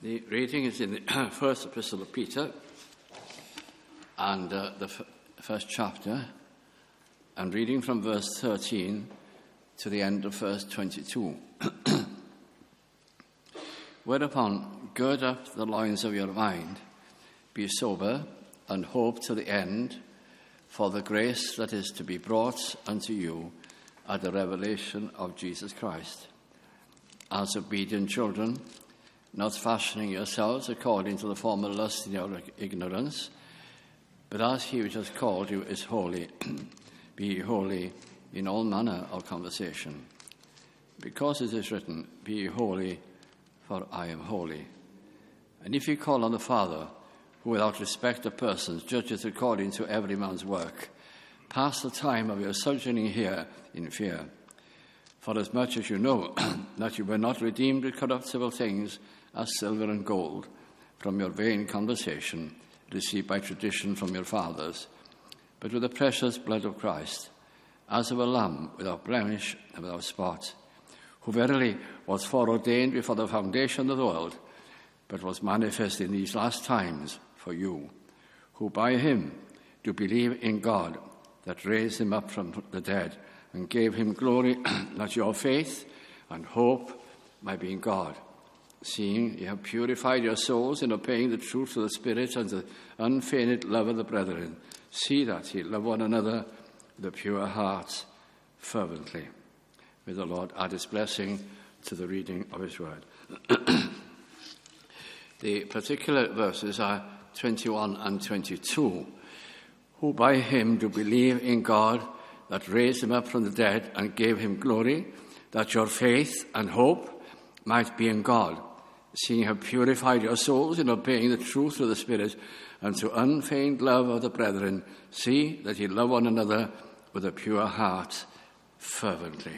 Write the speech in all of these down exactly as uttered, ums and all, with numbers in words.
The reading is in the first epistle of Peter and uh, the f- first chapter, and reading from verse thirteen to the end of verse twenty-two. Whereupon, gird up the loins of your mind, be sober, and hope to the end for the grace that is to be brought unto you at the revelation of Jesus Christ. As obedient children, not fashioning yourselves according to the former lust in your ignorance, but as he which has called you is holy, be ye holy in all manner of conversation. Because it is written, be ye holy, for I am holy. And if ye call on the Father, who without respect of persons judgeth according to every man's work, pass the time of your sojourning here in fear. For as much as you know that you were not redeemed with corruptible things, as silver and gold, from your vain conversation, received by tradition from your fathers, but with the precious blood of Christ, as of a lamb without blemish and without spot, who verily was foreordained before the foundation of the world, but was manifest in these last times for you, who by him do believe in God, that raised him up from the dead, and gave him glory, that your faith and hope might be in God. Seeing ye have purified your souls in obeying the truth of the Spirit and the unfeigned love of the brethren, see that ye love one another with a pure heart fervently. May the Lord add his blessing to the reading of his word. The particular verses are twenty-one and twenty-two. Who by him do believe in God, that raised him up from the dead and gave him glory, that your faith and hope might be in God, seeing you have purified your souls in obeying the truth of the Spirit, and to unfeigned love of the brethren, see that ye love one another with a pure heart fervently.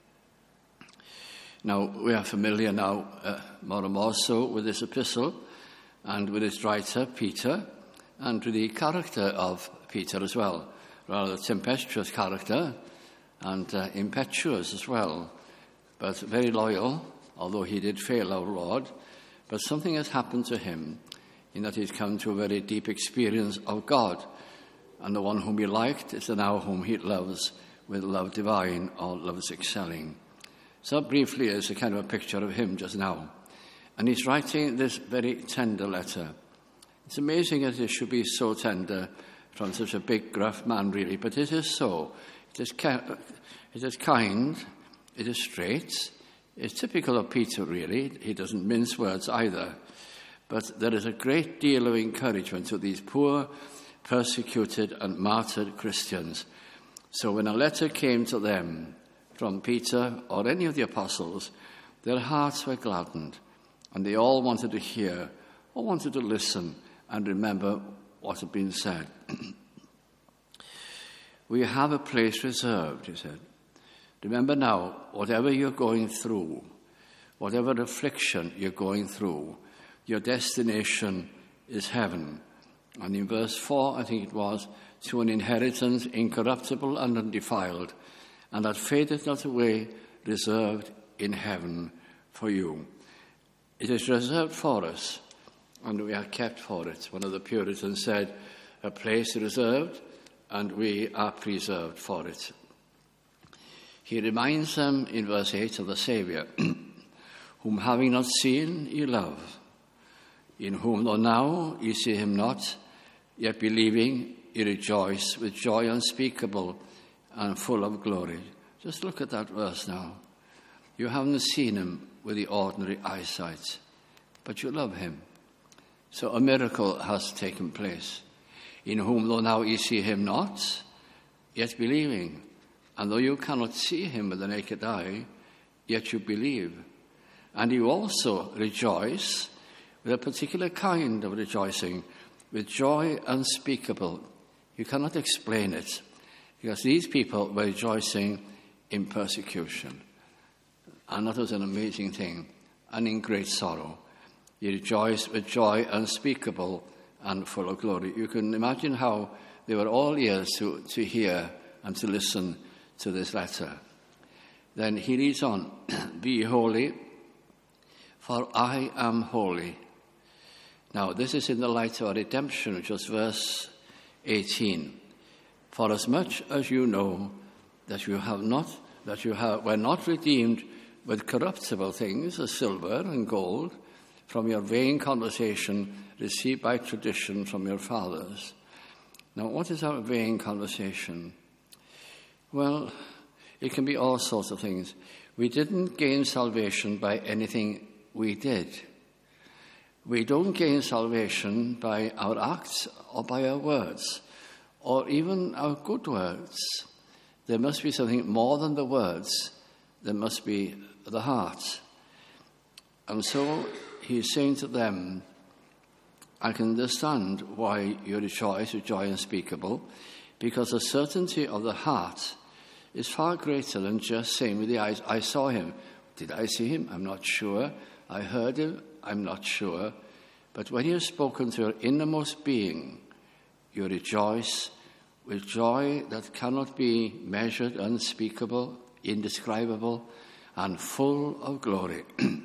Now, we are familiar now, uh, more and more so, with this epistle, and with its writer, Peter, and with the character of Peter as well. Rather tempestuous character, and uh, impetuous as well, but very loyal, although he did fail our Lord. But something has happened to him in that he's come to a very deep experience of God. And the one whom he liked is the now whom he loves with love divine, or loves excelling. So briefly is a kind of a picture of him just now. And he's writing this very tender letter. It's amazing that it should be so tender from such a big, gruff man, really. But it is so. It is, ca- it is kind. It is straight. It's typical of Peter, really. He doesn't mince words either. But there is a great deal of encouragement to these poor, persecuted and martyred Christians. So when a letter came to them from Peter or any of the apostles, their hearts were gladdened, and they all wanted to hear or wanted to listen and remember what had been said. We have a place reserved, he said. Remember now, whatever you're going through, whatever affliction you're going through, your destination is heaven. And in verse four, I think it was, to an inheritance incorruptible and undefiled, and that fadeth not away, reserved in heaven for you. It is reserved for us, and we are kept for it. One of the Puritans said, a place reserved, and we are preserved for it. He reminds them in verse eight of the Saviour, whom having not seen ye love, in whom though now ye see him not, yet believing ye rejoice with joy unspeakable and full of glory. Just look at that verse now. You haven't seen him with the ordinary eyesight, but you love him. So a miracle has taken place, in whom though now ye see him not, yet believing. And though you cannot see him with the naked eye, yet you believe. And you also rejoice with a particular kind of rejoicing, with joy unspeakable. You cannot explain it, because these people were rejoicing in persecution. And that was an amazing thing, and in great sorrow. You rejoice with joy unspeakable and full of glory. You can imagine how they were all ears to, to hear and to listen to this letter. Then he reads on, be holy, for I am holy. Now, this is in the light of our redemption, which was verse eighteen. For as much as you know that you have not, that you have, were not redeemed with corruptible things, as silver and gold, from your vain conversation received by tradition from your fathers. Now, what is our vain conversation? Well, it can be all sorts of things. We didn't gain salvation by anything we did. We don't gain salvation by our acts or by our words, or even our good words. There must be something more than the words. There must be the heart. And so he's saying to them, I can understand why you rejoice with joy unspeakable, because the certainty of the heart is far greater than just saying with the eyes, I saw him. Did I see him? I'm not sure. I heard him. I'm not sure. But when you have spoken to your innermost being, you rejoice with joy that cannot be measured, unspeakable, indescribable, and full of glory.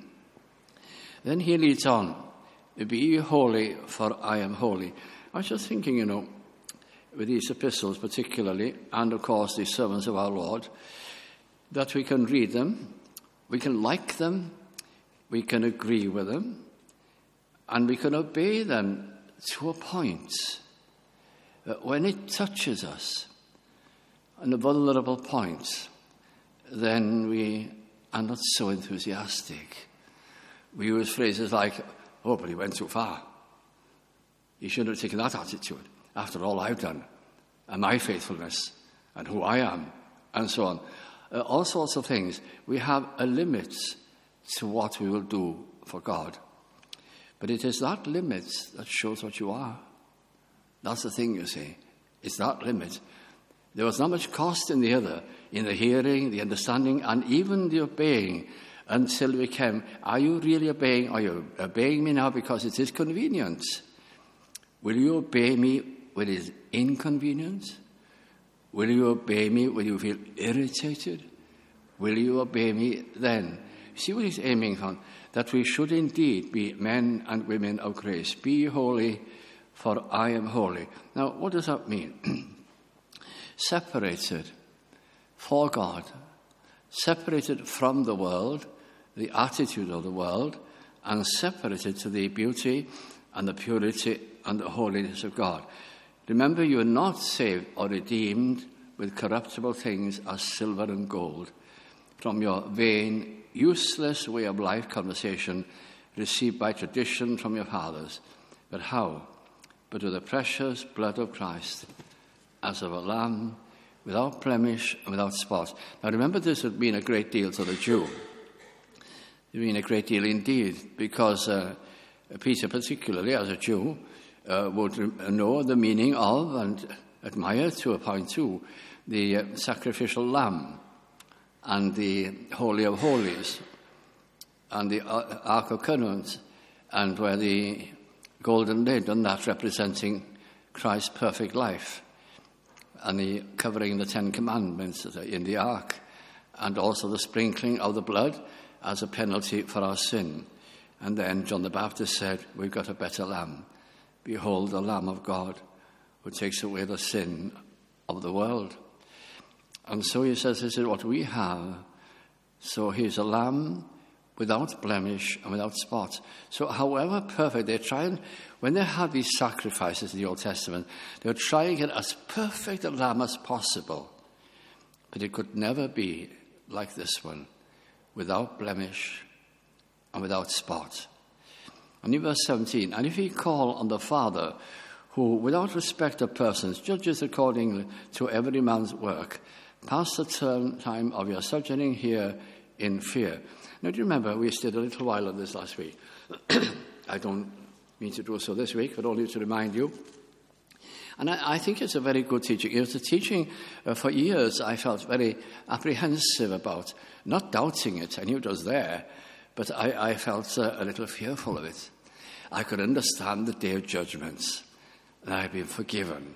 Then he leads on, be ye holy, for I am holy. I was just thinking, you know, with these epistles particularly, and of course the sermons of our Lord, that we can read them, we can like them, we can agree with them, and we can obey them to a point. But when it touches us, and a vulnerable point, then we are not so enthusiastic. We use phrases like, oh, but he went too far. He shouldn't have taken that attitude. After all I've done, and my faithfulness, and who I am, and so on. Uh, all sorts of things. We have a limit to what we will do for God. But it is that limit that shows what you are. That's the thing, you see. It's that limit. There was not much cost in the other, in the hearing, the understanding, and even the obeying, until we came, are you really obeying? Are you obeying me now because it is convenient? Will you obey me when it is inconvenient? Will you obey me when you feel irritated? Will you obey me then? See what he's aiming for? That we should indeed be men and women of grace. Be ye holy, for I am holy. Now, what does that mean? Separated for God, separated from the world, the attitude of the world, and separated to the beauty and the purity and the holiness of God. Remember, you are not saved or redeemed with corruptible things as silver and gold from your vain, useless way of life conversation received by tradition from your fathers. But how? But with the precious blood of Christ, as of a lamb, without blemish and without spot. Now remember, this would mean a great deal to the Jew. It would mean a great deal indeed, because uh, Peter, particularly as a Jew, uh, would know the meaning of and admire to a point too the uh, sacrificial lamb and the Holy of Holies and the uh, Ark of Covenant, and where the golden lid, and that representing Christ's perfect life, and the covering the Ten Commandments in the ark, and also the sprinkling of the blood as a penalty for our sin. And then John the Baptist said, we've got a better lamb. Behold, the Lamb of God who takes away the sin of the world. And so he says, this is what we have. So he's a lamb without blemish and without spot. So however perfect, they try and, when they have these sacrifices in the Old Testament, they would try and get as perfect a lamb as possible. But it could never be like this one, without blemish and without spot. And in verse seventeen, and if ye call on the Father, who without respect of persons judges according to every man's work, pass the term time of your sojourning here in fear. Now, do you remember, we stayed a little while on this last week. I don't mean to do so this week, but only to remind you. And I, I think it's a very good teaching. It was a teaching uh, for years I felt very apprehensive about, not doubting it. I knew it was there, but I, I felt uh, a little fearful of it. I could understand the day of judgment, and I had been forgiven,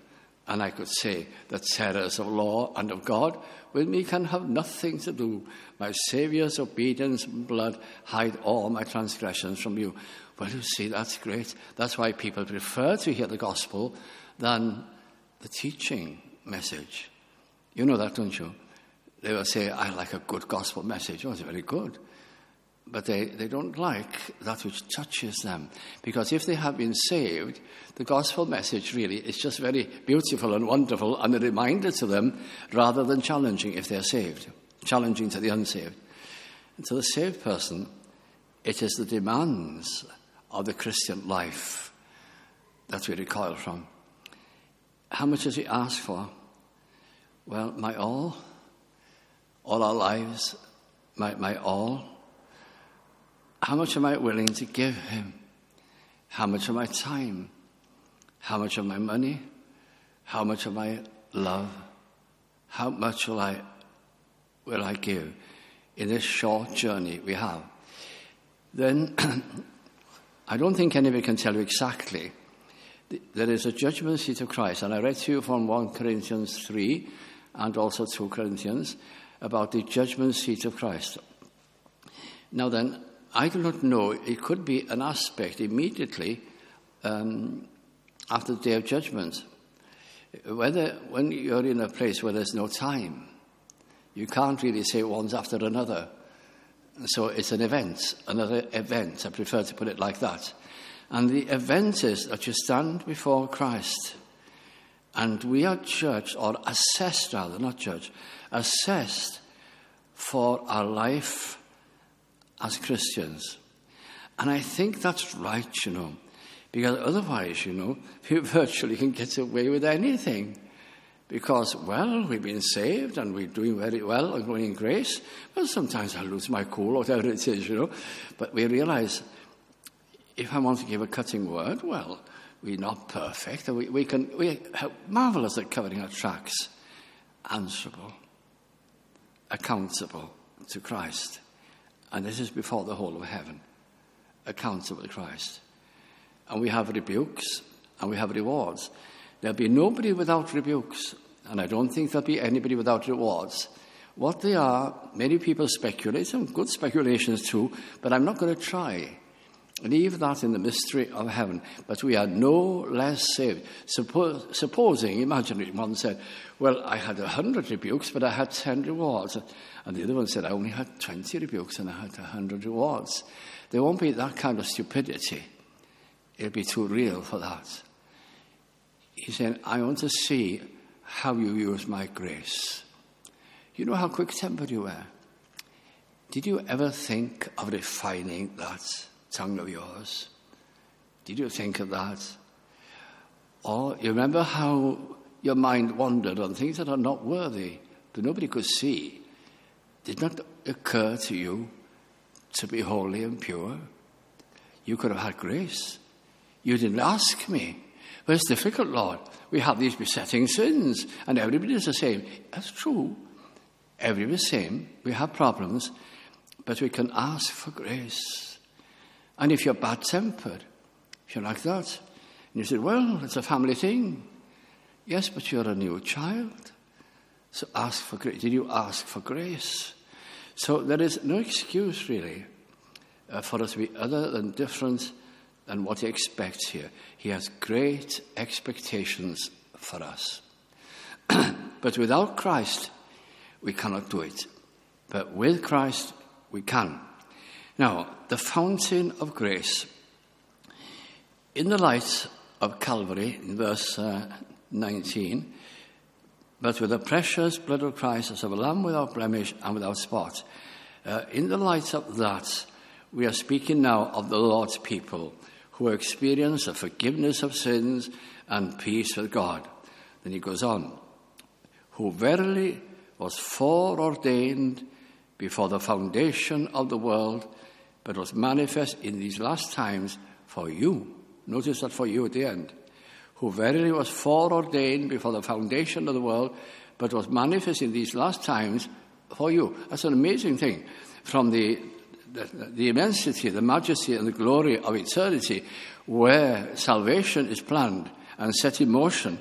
And I could say, the terrors of law and of God with me can have nothing to do. My Saviour's obedience and blood hide all my transgressions from you. Well, you see, that's great. That's why people prefer to hear the gospel than the teaching message. You know that, don't you? They will say, I like a good gospel message. Oh, it's very good. But they, they don't like that which touches them. Because if they have been saved, the gospel message really is just very beautiful and wonderful and a reminder to them rather than challenging if they're saved, challenging to the unsaved. And to the saved person, it is the demands of the Christian life that we recoil from. How much does he ask for? Well, my all, all our lives, my, my all. How much am I willing to give him? How much of my time? How much of my money? How much of my love? How much will I will I give in this short journey we have? Then I don't think anybody can tell you exactly. There is a judgment seat of Christ, and I read to you from First Corinthians three and also Second Corinthians about the judgment seat of Christ. Now then, I do not know, it could be an aspect immediately um, after the day of judgment. Whether when you're in a place where there's no time, you can't really say one's after another. So it's an event, another event. I prefer to put it like that. And the event is that you stand before Christ and we are judged, or assessed rather, not judged, assessed for our life as Christians. And I think that's right, you know, because otherwise, you know, you virtually can get away with anything. Because, well, we've been saved and we're doing very well and growing in grace. Well, sometimes I lose my cool, whatever it is, you know. But we realize if I want to give a cutting word, well, we're not perfect. We, we can, we're marvelous at covering our tracks. Answerable, accountable to Christ. And this is before the whole of heaven, accountable to Christ. And we have rebukes and we have rewards. There'll be nobody without rebukes, and I don't think there'll be anybody without rewards. What they are, many people speculate, some good speculations too, but I'm not going to try. Leave that in the mystery of heaven. But we are no less saved. Suppose, supposing, imagine one said, well, I had a hundred rebukes, but I had ten rewards. And the other one said, I only had twenty rebukes and I had a hundred rewards. There won't be that kind of stupidity. It'll be too real for that. He said, I want to see how you use my grace. You know how quick-tempered you were? Did you ever think of refining that tongue of yours? Did you think of that? Or you remember how your mind wandered on things that are not worthy, that nobody could see? Did not occur to you to be holy and pure? You could have had grace. You didn't ask me. Well, it's difficult, Lord. We have these besetting sins, and everybody is the same. That's true. Everybody's the same. We have problems, but we can ask for grace. And if you're bad-tempered, if you're like that, and you say, well, it's a family thing. Yes, but you're a new child. So ask for grace. Did you ask for grace? So there is no excuse, really, uh, for us to be other than different than what he expects here. He has great expectations for us. But without Christ, we cannot do it. But with Christ, we can. Now, the fountain of grace. In the light of Calvary, in verse uh, nineteen, but with the precious blood of Christ as of a lamb without blemish and without spot. Uh, in the light of that, we are speaking now of the Lord's people who experience the forgiveness of sins and peace with God. Then he goes on, who verily was foreordained before the foundation of the world, but was manifest in these last times for you. Notice that for you at the end. Who verily was foreordained before the foundation of the world, but was manifest in these last times for you. That's an amazing thing. From the, the, the immensity, the majesty, and the glory of eternity, where salvation is planned and set in motion,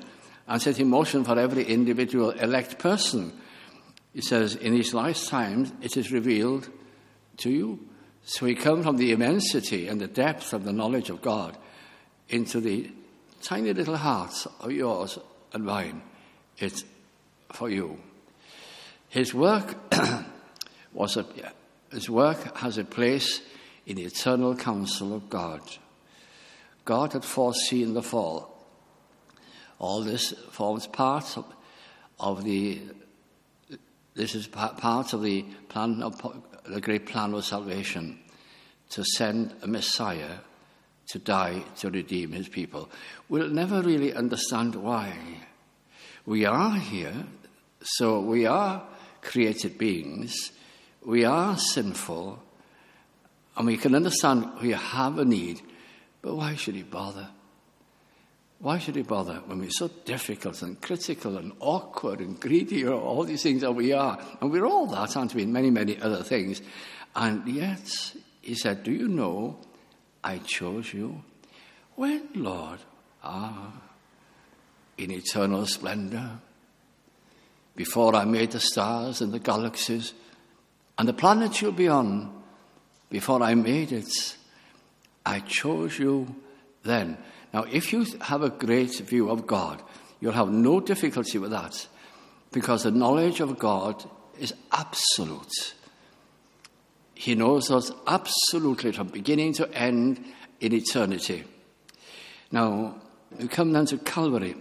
and set in motion for every individual elect person. He says, in his lifetime, it is revealed to you. So we come from the immensity and the depth of the knowledge of God into the tiny little hearts of yours and mine. It's for you. His work was a, his work has a place in the eternal counsel of God. God had foreseen the fall. All this forms part of, of the. This is part of the plan of the great plan of salvation, to send a Messiah to die to redeem his people. We'll never really understand why. We are here, so we are created beings. We are sinful, and we can understand we have a need, but why should he bother? Why should he bother when we're so difficult and critical and awkward and greedy, or all these things that we are? And we're all that, aren't we, in many, many other things. And yet, he said, do you know I chose you? When, Lord? Ah, in eternal splendor. Before I made the stars and the galaxies and the planets you'll be on, before I made it, I chose you then. Now, if you have a great view of God, you'll have no difficulty with that, because the knowledge of God is absolute. He knows us absolutely from beginning to end in eternity. Now, we come down to Calvary.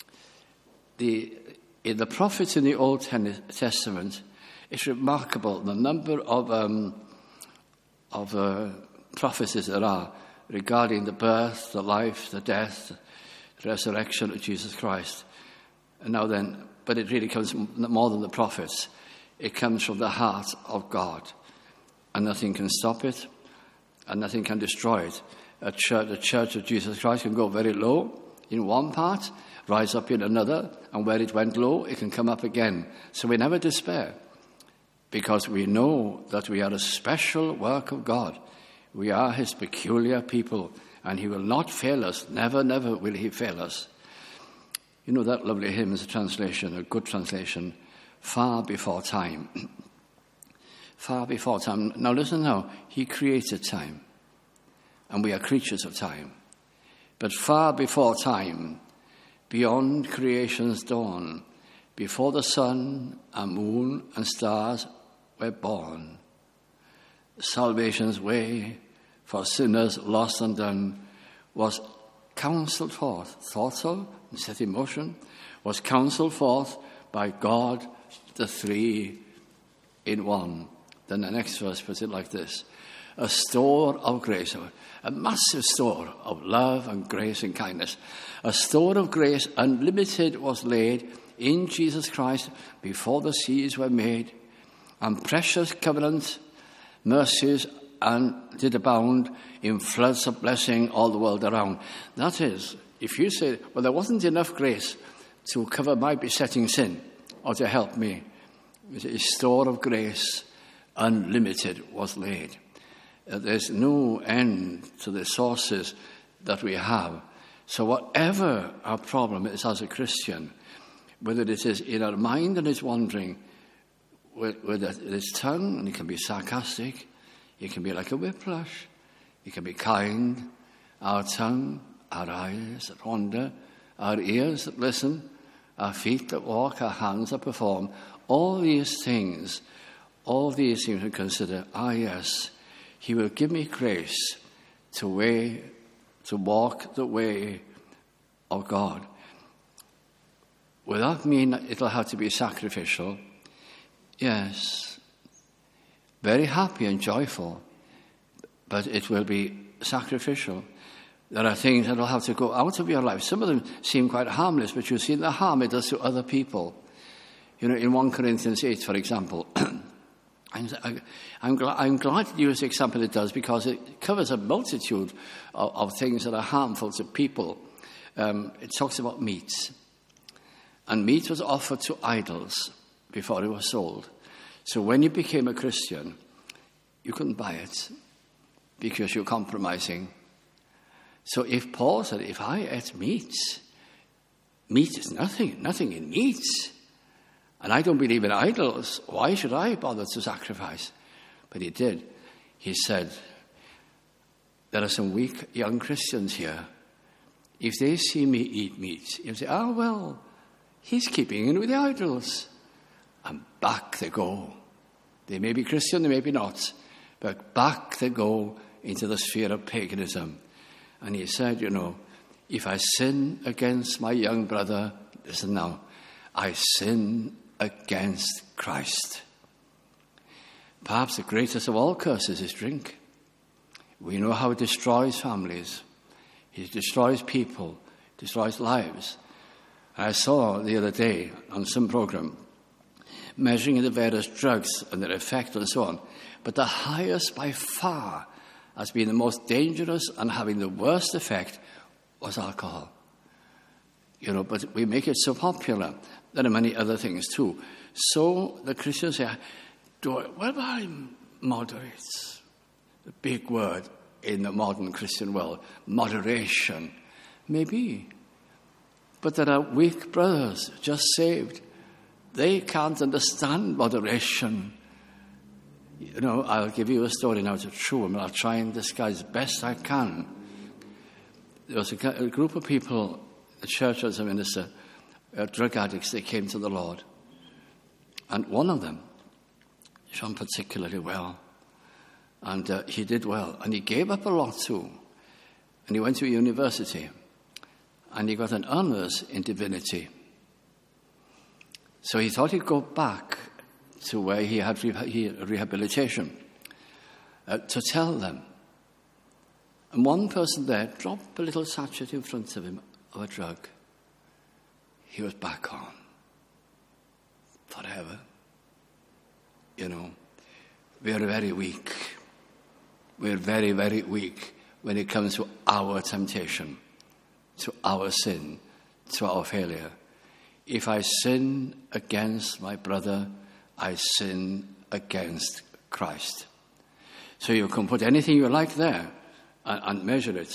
The, in the prophets in the Old Testament, it's remarkable the number of, um, of uh, prophecies there are regarding the birth, the life, the death, the resurrection of Jesus Christ. And now then, but it really comes more than the prophets. It comes from the heart of God. And nothing can stop it, and nothing can destroy it. A church, the church of Jesus Christ can go very low in one part, rise up in another, and where it went low, it can come up again. So we never despair, because we know that we are a special work of God. We are his peculiar people, and he will not fail us. Never, never will he fail us. You know, that lovely hymn is a translation, a good translation, far before time. Far before time. Now listen now, he created time, and we are creatures of time. But far before time, beyond creation's dawn, before the sun and moon and stars were born, salvation's way for sinners lost and done was counselled forth, thought of and set in motion, was counselled forth by God, the three in one. Then the next verse puts it like this: a store of grace, a massive store of love and grace and kindness. A store of grace unlimited was laid in Jesus Christ before the seas were made, and precious covenant mercies and did abound in floods of blessing all the world around. That is, if you say, well, there wasn't enough grace to cover my besetting sin or to help me, a store of grace unlimited was laid. Uh, there's no end to the sources that we have. So whatever our problem is as a Christian, whether it is in our mind and it's wandering, with, with its tongue, and it can be sarcastic, it can be like a whiplash, it can be kind, our tongue, our eyes that wander, our ears that listen, our feet that walk, our hands that perform, all these things, all these things we consider, ah yes, he will give me grace to way, to walk the way of God. Will that mean it'll have to be sacrificial? Yes. Very happy and joyful, but it will be sacrificial. There are things that will have to go out of your life. Some of them seem quite harmless, but you see the harm it does to other people. You know, in First Corinthians eight, for example, I'm, I'm, glad, I'm glad to use the example it does because it covers a multitude of, of things that are harmful to people. Um, it talks about meat. And meat was offered to idols before it was sold. So when you became a Christian, you couldn't buy it because you're compromising. So if Paul said, if I ate meat, meat is nothing, nothing in meat. And I don't believe in idols. Why should I bother to sacrifice? But he did. He said, there are some weak young Christians here. If they see me eat meat, you'll say, oh, well, he's keeping in with the idols. And back they go. They may be Christian, they may be not. But back they go into the sphere of paganism. And he said, you know, if I sin against my young brother, listen now, I sin against Christ. Perhaps the greatest of all curses is drink. We know how it destroys families. It destroys people, destroys lives. I saw the other day on some program measuring the various drugs and their effect and so on. But the highest by far has been the most dangerous and having the worst effect was alcohol. You know, but we make it so popular. There are many other things too. So the Christians say, do I, what about moderates? The big word in the modern Christian world, moderation. Maybe. But there are weak brothers, just saved. They can't understand moderation. You know, I'll give you a story now, it's true, and I'll try and disguise best I can. There was a, a group of people, the church as a minister, uh, drug addicts, they came to the Lord. And one of them shone particularly well. And uh, he did well. And he gave up a lot too. And he went to university. And he got an honours in divinity. So he thought he'd go back to where he had re- he, rehabilitation uh, to tell them. And one person there dropped a little sachet in front of him of a drug. He was back on. Forever. You know, we are very weak. We're very, very weak when it comes to our temptation, to our sin, to our failure. If I sin against my brother, I sin against Christ. So you can put anything you like there and, and measure it.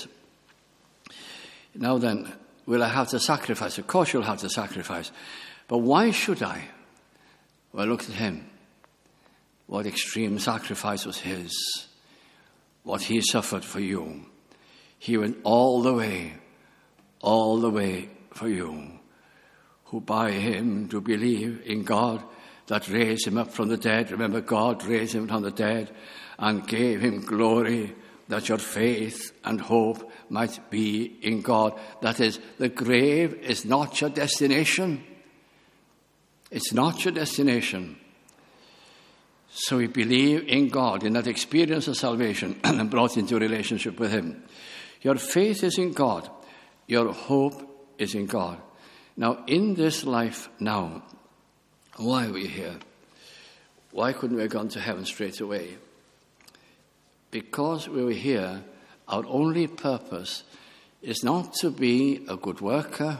Now then, will I have to sacrifice? Of course you'll have to sacrifice. But why should I? Well, look at him. What extreme sacrifice was his. What he suffered for you. He went all the way, all the way for you. Who by him do believe in God that raised him up from the dead. Remember, God raised him from the dead and gave him glory, that your faith and hope might be in God. That is, the grave is not your destination. It's not your destination. So we believe in God, in that experience of salvation, and brought into a relationship with him. Your faith is in God. Your hope is in God. Now, in this life now, why are we here? Why couldn't we have gone to heaven straight away? Because we were here, our only purpose is not to be a good worker,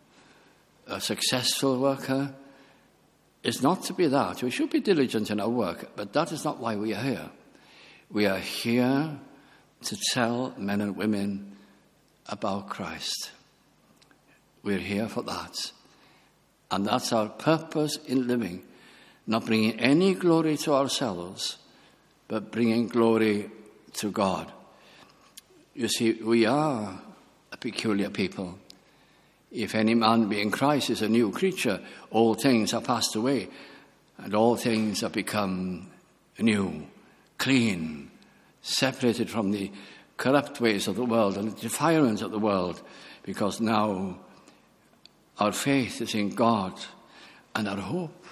a successful worker. It's not to be that. We should be diligent in our work, but that is not why we are here. We are here to tell men and women about Christ. We're here for that. And that's our purpose in living, not bringing any glory to ourselves, but bringing glory to God. You see, we are a peculiar people. If any man be in Christ is a new creature, all things are passed away, and all things have become new, clean, separated from the corrupt ways of the world and the defilements of the world, because now our faith is in God and our hope.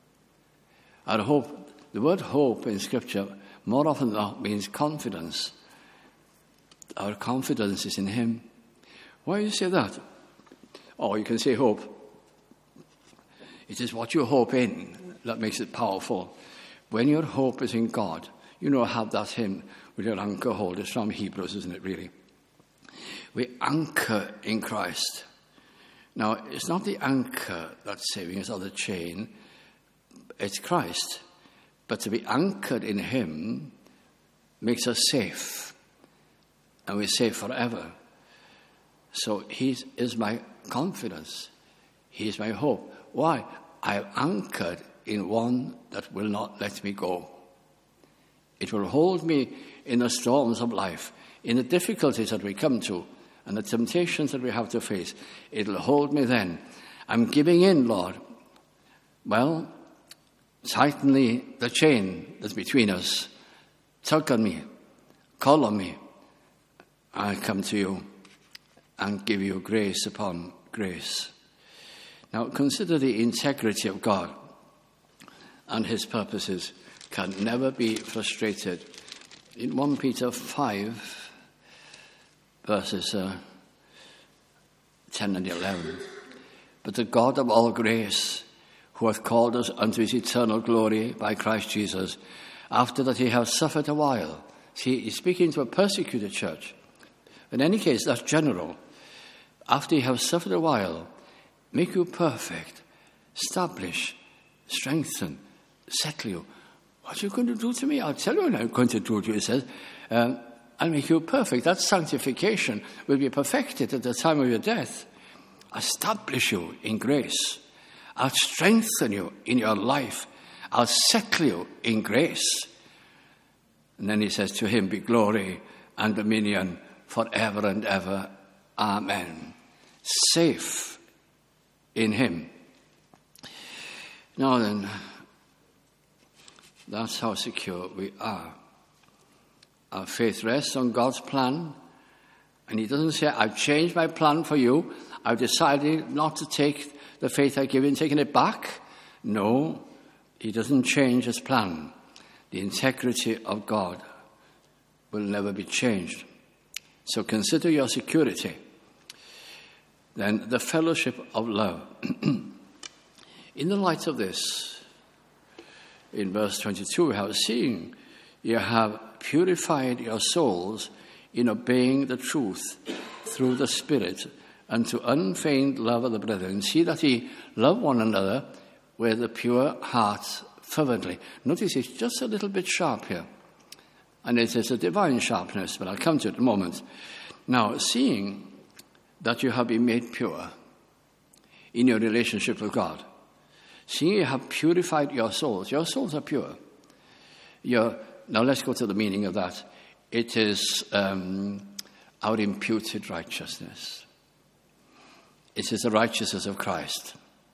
Our hope, the word hope in Scripture more often than not means confidence. Our confidence is in him. Why do you say that? Or you can say hope. It is what you hope in that makes it powerful. When your hope is in God, you know, have that hymn with your anchor hold. It's from Hebrews, isn't it, really? We anchor in Christ. Now, it's not the anchor that's saving us or the chain. It's Christ. But to be anchored in him makes us safe. And we're safe forever. So he is my confidence. He is my hope. Why? I am anchored in one that will not let me go. It will hold me in the storms of life, in the difficulties that we come to, and the temptations that we have to face. It'll hold me then. I'm giving in, Lord. Well, tighten the, the chain that's between us. Tug on me. Call on me. I come to you and give you grace upon grace. Now, consider the integrity of God, and his purposes can never be frustrated. In First Peter five, verses uh, ten and eleven, but the God of all grace, who hath called us unto his eternal glory by Christ Jesus, after that he hath suffered a while. See, he's speaking to a persecuted church. In any case, that's general. After he hath suffered a while, make you perfect, establish, strengthen, settle you. What are you going to do to me? I'll tell you what I'm going to do to you, it says. Um, I'll make you perfect. That sanctification will be perfected at the time of your death. Establish you in grace. I'll strengthen you in your life. I'll settle you in grace. And then he says, to him be glory and dominion forever and ever. Amen. Safe in him. Now then, that's how secure we are. Our faith rests on God's plan. And he doesn't say, I've changed my plan for you. I've decided not to take the faith I give you and taking it back. No, he doesn't change his plan. The integrity of God will never be changed. So consider your security. Then the fellowship of love. In the light of this, in verse twenty-two, we have seen you have purified your souls in obeying the truth through the Spirit unto unfeigned love of the brethren. See that ye love one another with a pure heart fervently. Notice it's just a little bit sharp here. And it is a divine sharpness, but I'll come to it in a moment. Now, seeing that you have been made pure in your relationship with God, seeing you have purified your souls, your souls are pure. Your, now let's go to the meaning of that. It is um, our imputed righteousness. It is the righteousness of Christ.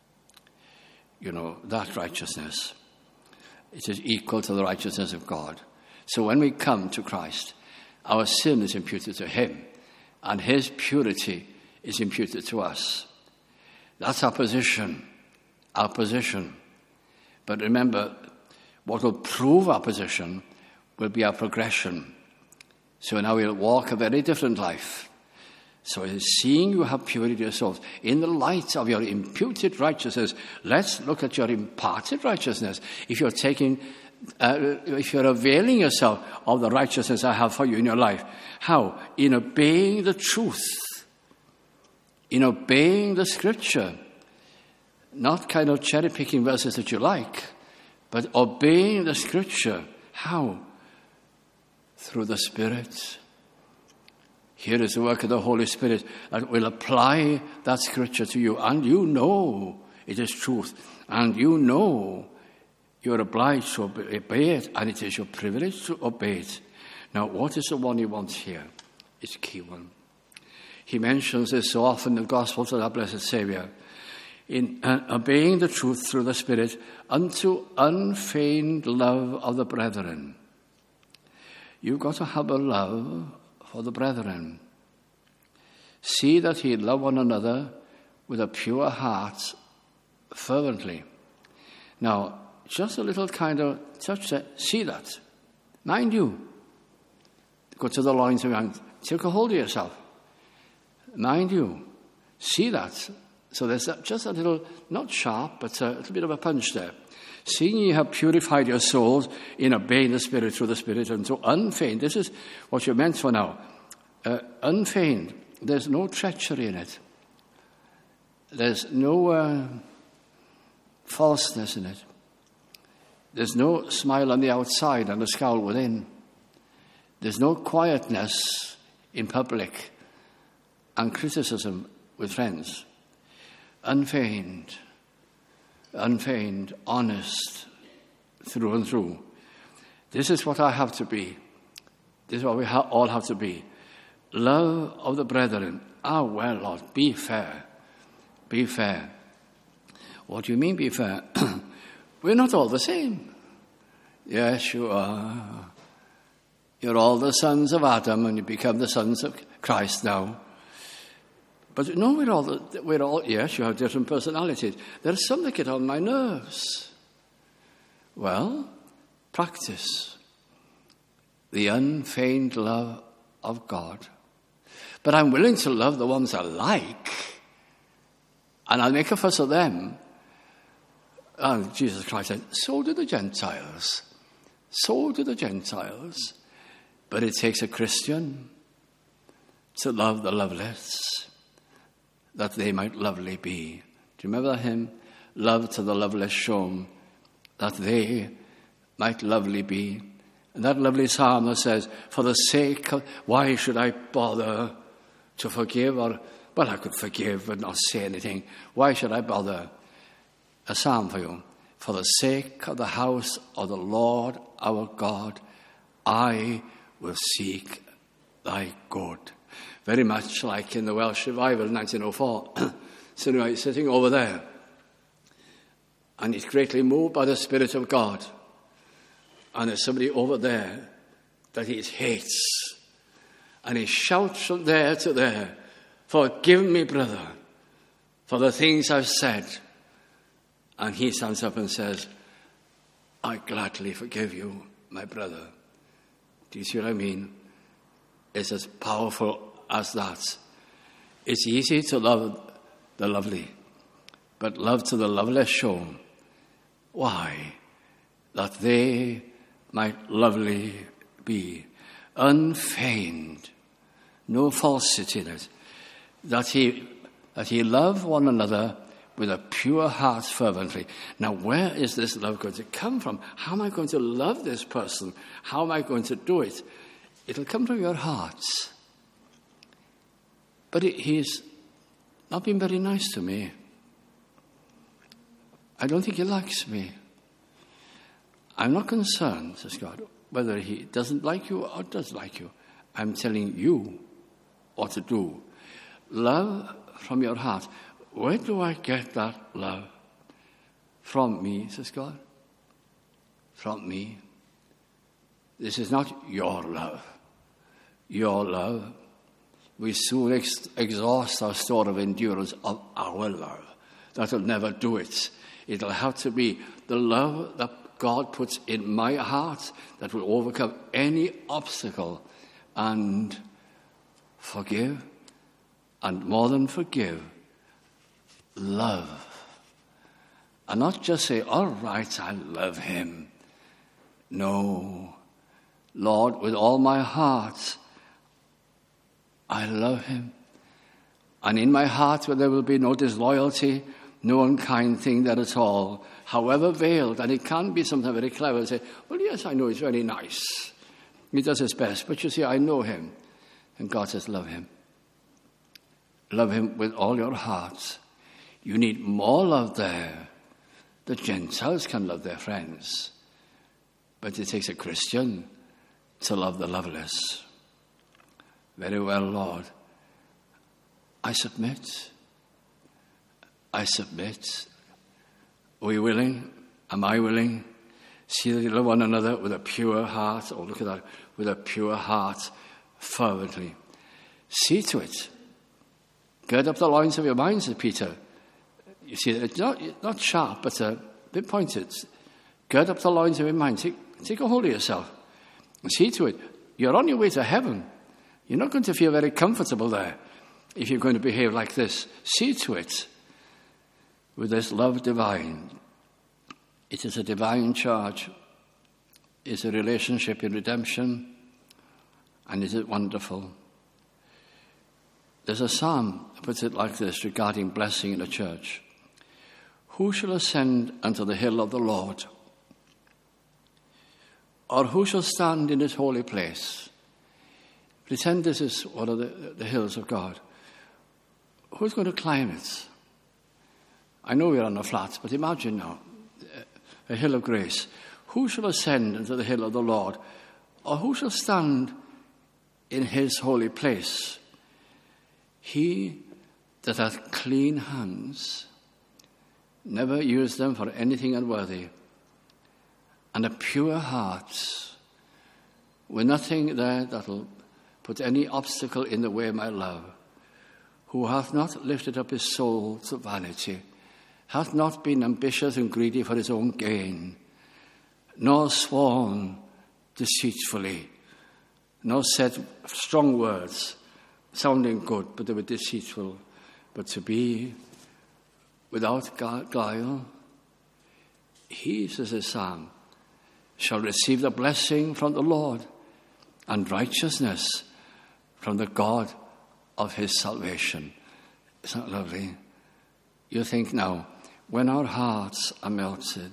You know, that righteousness. It is equal to the righteousness of God. So when we come to Christ, our sin is imputed to him, and his purity is imputed to us. That's our position, our position. But remember, what will prove our position will be our progression. So now we'll walk a very different life. So it is seeing you have purity of your souls. In the light of your imputed righteousness, let's look at your imparted righteousness. If you're taking, uh, if you're availing yourself of the righteousness I have for you in your life. How? In obeying the truth. In obeying the scripture. Not kind of cherry-picking verses that you like, but obeying the scripture. How? Through the Spirit. Here is the work of the Holy Spirit that will apply that scripture to you. And you know it is truth. And you know you're obliged to obey it. And it is your privilege to obey it. Now, what is the one he wants here? It's a key one. He mentions this so often in the Gospels of our blessed Saviour. In uh, obeying the truth through the Spirit unto unfeigned love of the brethren. You've got to have a love for the brethren. See that ye love one another with a pure heart fervently. Now, just a little kind of touch there. See that. Mind you. Go to the loins of your hand. Take a hold of yourself. Mind you. See that. So there's just a little, not sharp, but a little bit of a punch there. Seeing ye have purified your souls in obeying the Spirit through the Spirit unto unfeigned. This is what you're meant for now. Uh, unfeigned. There's no treachery in it. There's no uh, falseness in it. There's no smile on the outside and a scowl within. There's no quietness in public and criticism with friends. unfeigned, unfeigned, honest, through and through. This is what I have to be. This is what we ha- all have to be. Love of the brethren. Ah, well, Lord, be fair. Be fair. What do you mean, be fair? We're not all the same. Yes, you are. You're all the sons of Adam, and you become the sons of Christ now. But no, we're all, the, we're all, yes, you have different personalities. There's some that get on my nerves. Well, practice the unfeigned love of God. But I'm willing to love the ones I like, and I'll make a fuss of them. And Jesus Christ said, so do the Gentiles. So do the Gentiles. But it takes a Christian to love the loveless, that they might lovely be. Do you remember that hymn? Love to the loveless shown, that they might lovely be. And that lovely psalm that says, for the sake of, why should I bother to forgive? Or, well, I could forgive but not say anything. Why should I bother? A psalm for you. For the sake of the house of the Lord our God, I will seek thy good. Very much like in the Welsh revival in nineteen oh four. So he's sitting over there, and he's greatly moved by the Spirit of God. And there's somebody over there that he hates. And he shouts from there to there, forgive me, brother, for the things I've said. And he stands up and says, I gladly forgive you, my brother. Do you see what I mean? It's as powerful as that. It's easy to love the lovely, but love to the loveless shown. Why? That they might lovely be, unfeigned, no falsity in it, that he, that he love one another with a pure heart fervently. Now, where is this love going to come from? How am I going to love this person? How am I going to do it? It'll come from your hearts. But it, he's not been very nice to me. I don't think he likes me. I'm not concerned, says God, whether he doesn't like you or does like you. I'm telling you what to do. Love from your heart. Where do I get that love? From me, says God. From me. This is not your love. Your love. We soon ex- exhaust our store of endurance of our love. That'll never do it. It'll have to be the love that God puts in my heart that will overcome any obstacle and forgive, and more than forgive, love. And not just say, all right, I love him. No. Lord, with all my heart, I love him. And in my heart where there will be no disloyalty, no unkind thing there at all, however veiled, and it can be sometimes very clever to say, well, yes, I know he's very nice. He does his best, but you see, I know him. And God says, love him. Love him with all your heart. You need more love there. The Gentiles can love their friends, but it takes a Christian to love the loveless. Very well, Lord. I submit. I submit. Are we willing? Am I willing? See that you love one another with a pure heart. Oh, look at that. With a pure heart, fervently. See to it. Gird up the loins of your minds, says Peter. You see, it's not, not sharp, but a bit pointed. Gird up the loins of your mind. Take, take a hold of yourself. And see to it. You're on your way to heaven. You're not going to feel very comfortable there if you're going to behave like this. See to it with this love divine. It is a divine charge. It's a relationship in redemption. And is it wonderful? There's a psalm that puts it like this regarding blessing in a church. Who shall ascend unto the hill of the Lord? Or who shall stand in his holy place? Pretend this is one of the, the hills of God. Who's going to climb it? I know we're on the flats, but imagine now, a hill of grace. Who shall ascend into the hill of the Lord? Or who shall stand in his holy place? He that hath clean hands, never use them for anything unworthy, and a pure heart, with nothing there that'll put any obstacle in the way of my love, who hath not lifted up his soul to vanity, hath not been ambitious and greedy for his own gain, nor sworn deceitfully, nor said strong words, sounding good, but they were deceitful, but to be without guile. He, says the psalm, shall receive the blessing from the Lord and righteousness from the God of his salvation. Isn't that lovely? You think now, when our hearts are melted,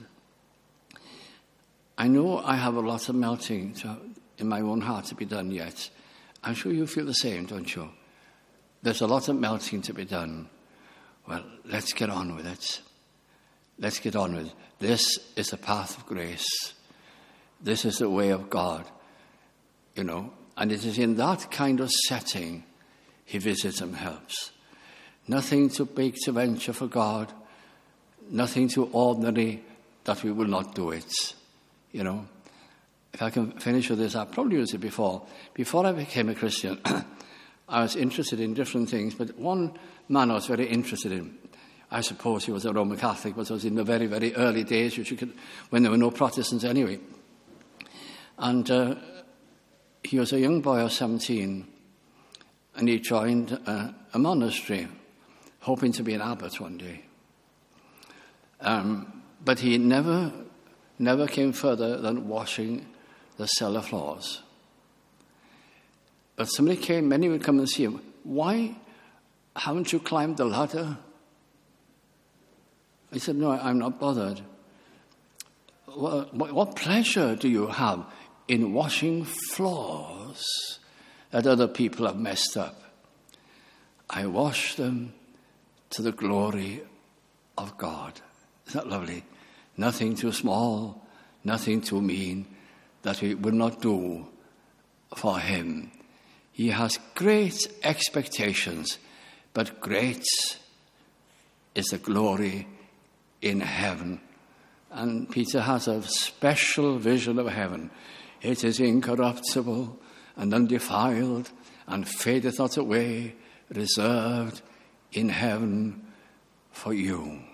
I know I have a lot of melting to, in my own heart to be done yet. I'm sure you feel the same, don't you? There's a lot of melting to be done. Well, let's get on with it. Let's get on with it. This is the path of grace. This is the way of God, you know. And it is in that kind of setting he visits and helps. Nothing too big to venture for God. Nothing too ordinary that we will not do it, you know. If I can finish with this, I've probably used it before. Before I became a Christian, I was interested in different things, but one man I was very interested in, I suppose he was a Roman Catholic, but it was in the very, very early days, which you could, when there were no Protestants anyway. And uh, he was a young boy of seventeen, and he joined a, a monastery, hoping to be an abbot one day. Um, but he never, never came further than washing the cellar floors. But somebody came, many would come and see him. Why haven't you climbed the ladder? He said, no, I'm not bothered. What, what pleasure do you have in washing floors that other people have messed up? I wash them to the glory of God. Isn't that lovely? Nothing too small, nothing too mean that we would not do for him. He has great expectations, but great is the glory in heaven. And Peter has a special vision of heaven. It is incorruptible and undefiled and fadeth not away, reserved in heaven for you.